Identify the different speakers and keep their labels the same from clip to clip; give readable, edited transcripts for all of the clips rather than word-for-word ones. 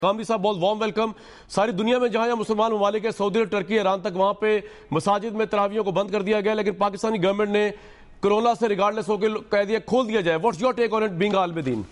Speaker 1: کامبی صاحب بہت warm welcome. ساری دنیا میں جہاں مسلمان ممالک ہے، سعودی ٹرکی ایران تک، وہاں پہ مساجد میں تراویحوں کو بند کر دیا گیا، لیکن پاکستانی گورنمنٹ نے کرونا سے ریگارڈلیس ہو کے کہہ دیا کھول دیا جائے۔ What's your take on it being عالم دین؟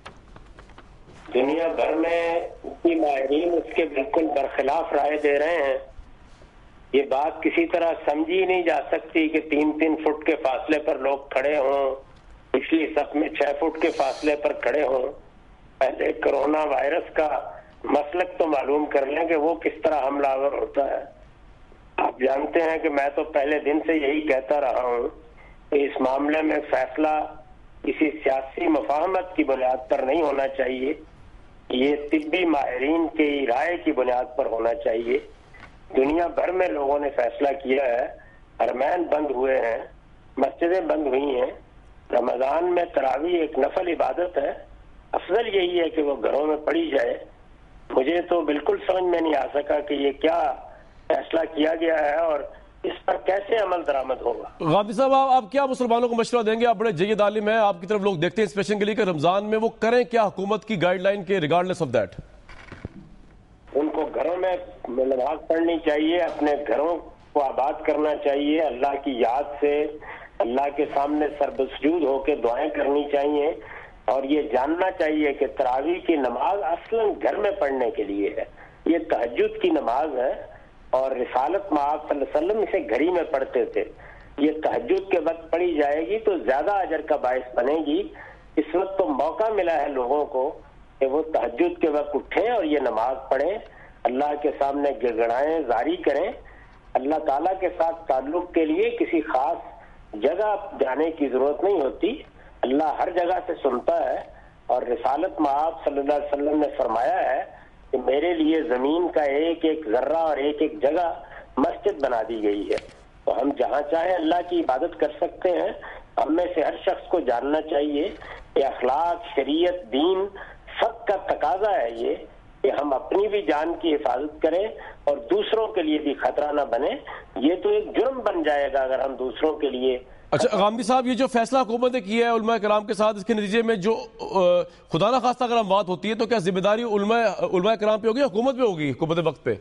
Speaker 2: دنیا بھر میں ماہرین اس کے بالکل برخلاف رائے دے رہے ہیں۔ یہ بات کسی طرح سمجھی نہیں جا سکتی کہ 3 فٹ کے فاصلے پر لوگ کھڑے ہوں، پچھلی صف میں 6 فٹ کے فاصلے پر کھڑے ہوں۔ پہلے کرونا وائرس کا مسلک تو معلوم کر لیں کہ وہ کس طرح حملہ آور ہوتا ہے۔ آپ جانتے ہیں کہ میں تو پہلے دن سے یہی کہتا رہا ہوں کہ اس معاملے میں فیصلہ کسی سیاسی مفاہمت کی بنیاد پر نہیں ہونا چاہیے، یہ طبی ماہرین کی رائے کی بنیاد پر ہونا چاہیے۔ دنیا بھر میں لوگوں نے فیصلہ کیا ہے، حرمین بند ہوئے ہیں، مسجدیں بند ہوئی ہیں۔ رمضان میں تراویح ایک نفل عبادت ہے، افضل یہی ہے کہ وہ گھروں میں پڑھی جائے۔ مجھے تو بالکل سمجھ میں نہیں آ سکا کہ یہ کیا فیصلہ کیا گیا ہے اور اس پر کیسے عمل درآمد ہوگا۔
Speaker 1: غامدی صاحب، آپ کیا مسلمانوں کو مشورہ دیں گے؟ آپ بڑے جید عالم ہیں، آپ کی طرف لوگ دیکھتے ہیں اسپیشن کے لیے کہ رمضان میں وہ کریں کیا حکومت کی گائیڈ لائن کے ریگارڈلیس آف دیٹ؟
Speaker 2: ان کو گھروں میں نماز پڑھنی چاہیے، اپنے گھروں کو آباد کرنا چاہیے، اللہ کی یاد سے اللہ کے سامنے سربسجود ہو کے دعائیں کرنی چاہیے، اور یہ جاننا چاہیے کہ تراویح کی نماز اصلاً گھر میں پڑھنے کے لیے ہے۔ یہ تہجد کی نماز ہے، اور رسالت مآب صلی اللہ علیہ وسلم اسے گھر ہی میں پڑھتے تھے۔ یہ تہجد کے وقت پڑھی جائے گی تو زیادہ اجر کا باعث بنے گی۔ اس وقت تو موقع ملا ہے لوگوں کو کہ وہ تہجد کے وقت اٹھیں اور یہ نماز پڑھیں، اللہ کے سامنے گڑگڑائیں، زاری کریں۔ اللہ تعالیٰ کے ساتھ تعلق کے لیے کسی خاص جگہ جانے کی ضرورت نہیں ہوتی، اللہ ہر جگہ سے سنتا ہے۔ اور رسالت مآب صلی اللہ علیہ وسلم نے فرمایا ہے کہ میرے لیے زمین کا ایک ایک ذرہ اور ایک ایک جگہ مسجد بنا دی گئی ہے، تو ہم جہاں چاہیں اللہ کی عبادت کر سکتے ہیں۔ ہم میں سے ہر شخص کو جاننا چاہیے کہ اخلاق، شریعت، دین سب کا تقاضا ہے یہ کہ ہم اپنی بھی جان کی حفاظت کریں اور دوسروں کے لیے بھی خطرہ نہ بنے۔ یہ تو ایک جرم بن جائے گا اگر ہم دوسروں کے لیے۔
Speaker 1: اچھا غامدی صاحب، یہ جو فیصلہ حکومت نے کیا ہے علماء کرام کے ساتھ، اس کے نتیجے میں جو خدا نہ خواستہ اگر اموات ہوتی ہے تو کیا ذمہ داری علماء کرام پہ ہوگی، حکومت پہ ہوگی، حکومت وقت پہ؟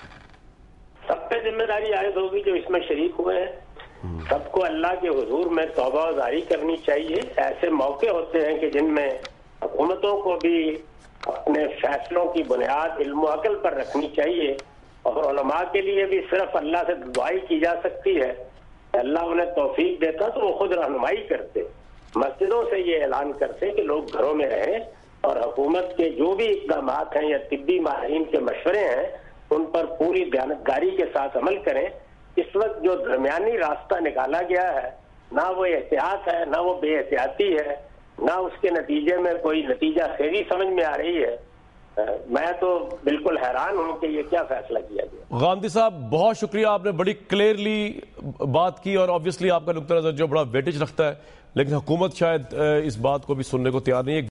Speaker 2: سب پہ ذمہ داری عائد ہوگی جو اس میں شریک ہوئے ہیں۔ سب کو اللہ کے حضور میں توبہ و زاری کرنی چاہیے۔ ایسے موقع ہوتے ہیں کہ جن میں حکومتوں کو بھی اپنے فیصلوں کی بنیاد علم و عقل پر رکھنی چاہیے، اور علماء کے لیے بھی صرف اللہ سے دعائی کی جا سکتی ہے۔ اللہ انہیں توفیق دیتا تو وہ خود رہنمائی کرتے، مسجدوں سے یہ اعلان کرتے کہ لوگ گھروں میں رہیں، اور حکومت کے جو بھی اقدامات ہیں یا طبی ماہرین کے مشورے ہیں ان پر پوری دیانتداری کے ساتھ عمل کریں۔ اس وقت جو درمیانی راستہ نکالا گیا ہے، نہ وہ احتیاط ہے، نہ وہ بے احتیاطی ہے، نہ اس کے نتیجے میں کوئی نتیجہ خیری سمجھ میں آ رہی ہے۔ میں تو بالکل حیران ہوں کہ یہ کیا فیصلہ کیا گیا۔
Speaker 1: غامدی صاحب بہت شکریہ، آپ نے بڑی کلیئرلی بات کی، اور آبویسلی آپ کا نقطہ نظر جو بڑا ویٹیج رکھتا ہے، لیکن حکومت شاید اس بات کو بھی سننے کو تیار نہیں ہے۔